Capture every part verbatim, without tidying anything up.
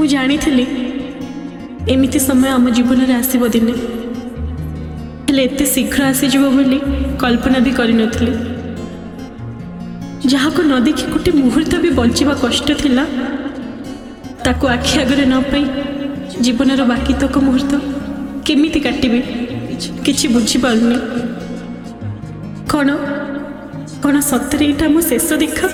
मु जानी एमिति समय आम जीवन में आसब दिने हेले एते शीघ्र आसीज बोली कल्पना भी करि नथिली। जहाँ को न देखी गोटे मुहूर्त भी बंचिबा कष्ट थिला ताको आखि आगरे न पाई जीवन बाकी तक मुहूर्त केमिति काटिबे किछि बुझी पारुनी। कौन कौन सतरे एटा मो शेष देखा?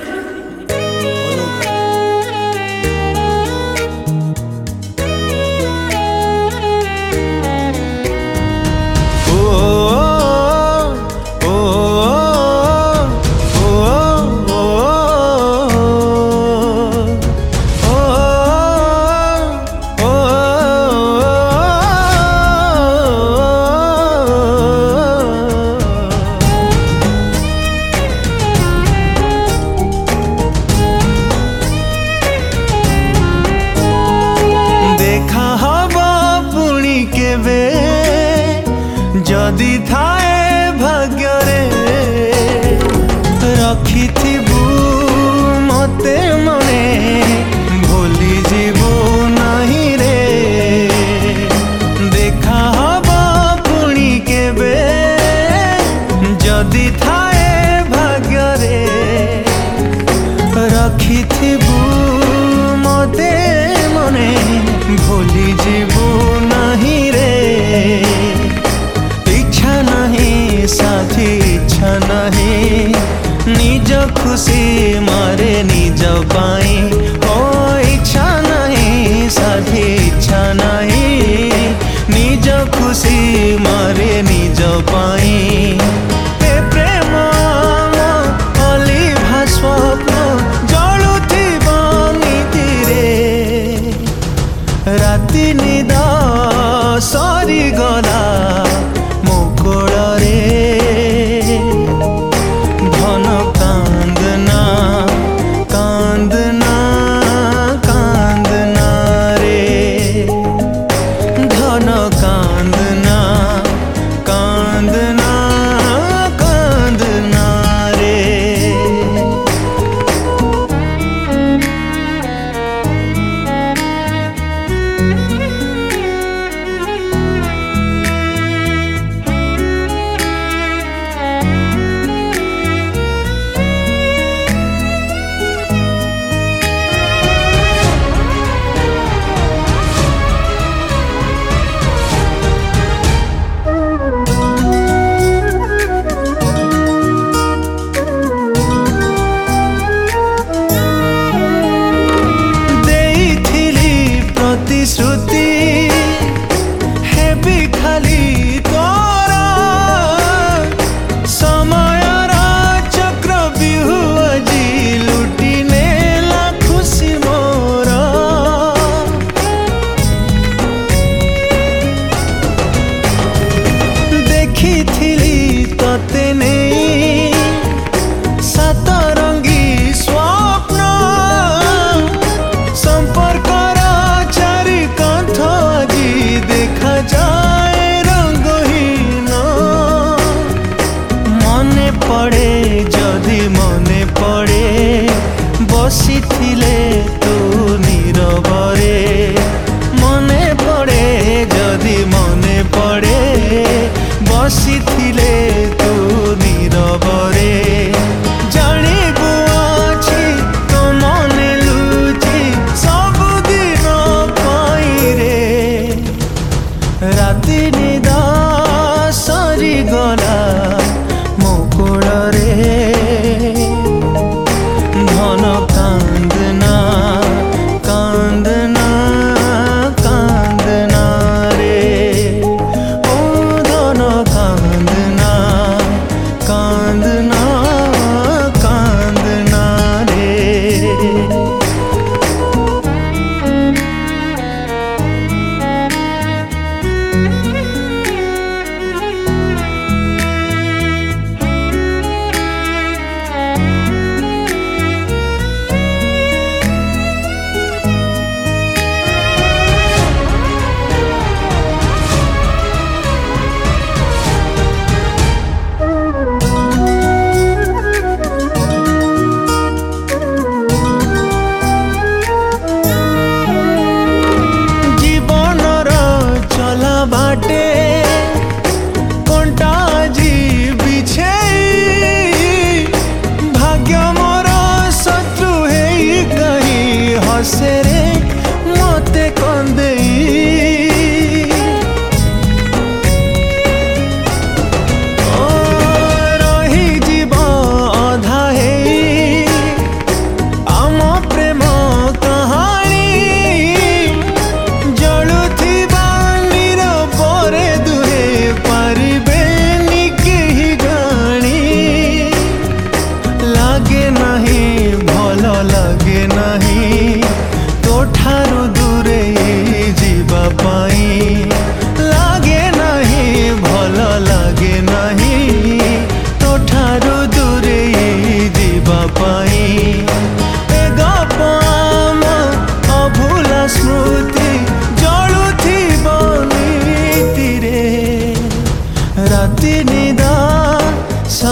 जदि थाए भाग्य रे रखी मते मने भूली जीवो नहीं रे। देखा हबा पुणी केबे जदि थाए भाग्य रे रखी मते मने भूली जीवो नहीं रे। नहीं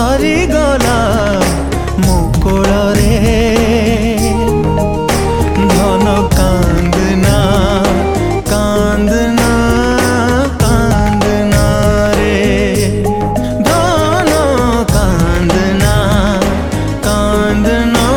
ସରିଗଲା ମୋ କୋଳରେ ଧନ କାନ୍ଦନା କାନ୍ଦନା କାନ୍ଦନା ରେ ଧନ କାନ୍ଦନା କାନ୍ଦନା